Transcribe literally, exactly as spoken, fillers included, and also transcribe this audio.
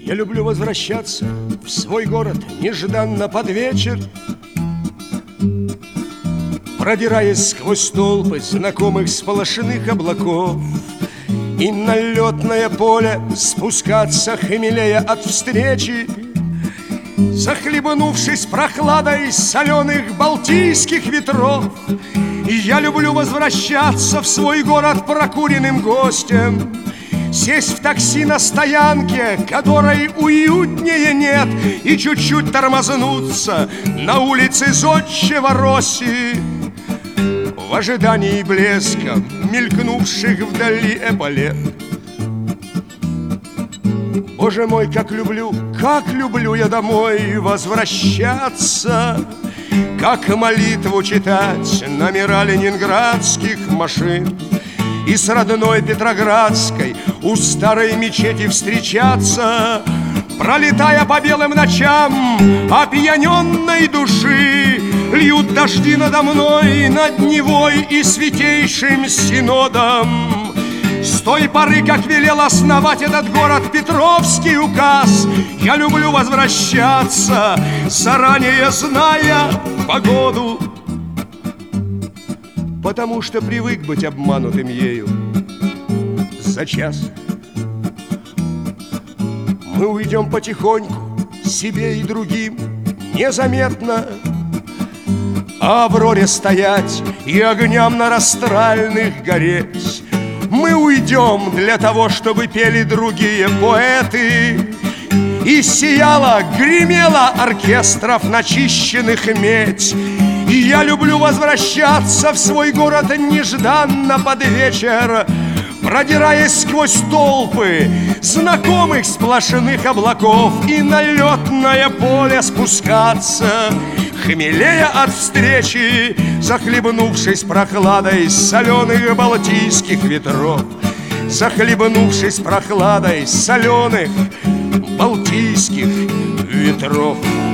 Я люблю возвращаться в свой город нежданно под вечер, продираясь сквозь толпы знакомых сполошенных облаков, и на летное поле спускаться, хмелея от встречи, захлебнувшись прохладой соленых балтийских ветров. И я люблю возвращаться в свой город прокуренным гостем, сесть в такси на стоянке, которой уютнее нет, и чуть-чуть тормознуться на улице Зодчего Росси в ожидании блеска мелькнувших вдали эполет. Боже мой, как люблю, как люблю я домой возвращаться, как молитву читать номера ленинградских машин, и с родной Петроградской у старой мечети встречаться, пролетая по белым ночам опьяненной души. Льют дожди надо мной, над Невой и Святейшим Синодом. С той поры, как велел основать этот город Петровский указ, я люблю возвращаться, заранее зная погоду, потому что привык быть обманутым ею за час. Мы уйдем потихоньку, себе и другим незаметно, а Авроре стоять и огням на Растральных гореть. Мы уйдем для того, чтобы пели другие поэты, и сияла, гремела оркестров начищенных медь. И я люблю возвращаться в свой город нежданно под вечер, продираясь сквозь толпы знакомых сплошных облаков, и на летное поле спускаться, хмелея от встречи, захлебнувшись прохладой соленых балтийских ветров, захлебнувшись прохладой соленых балтийских ветров.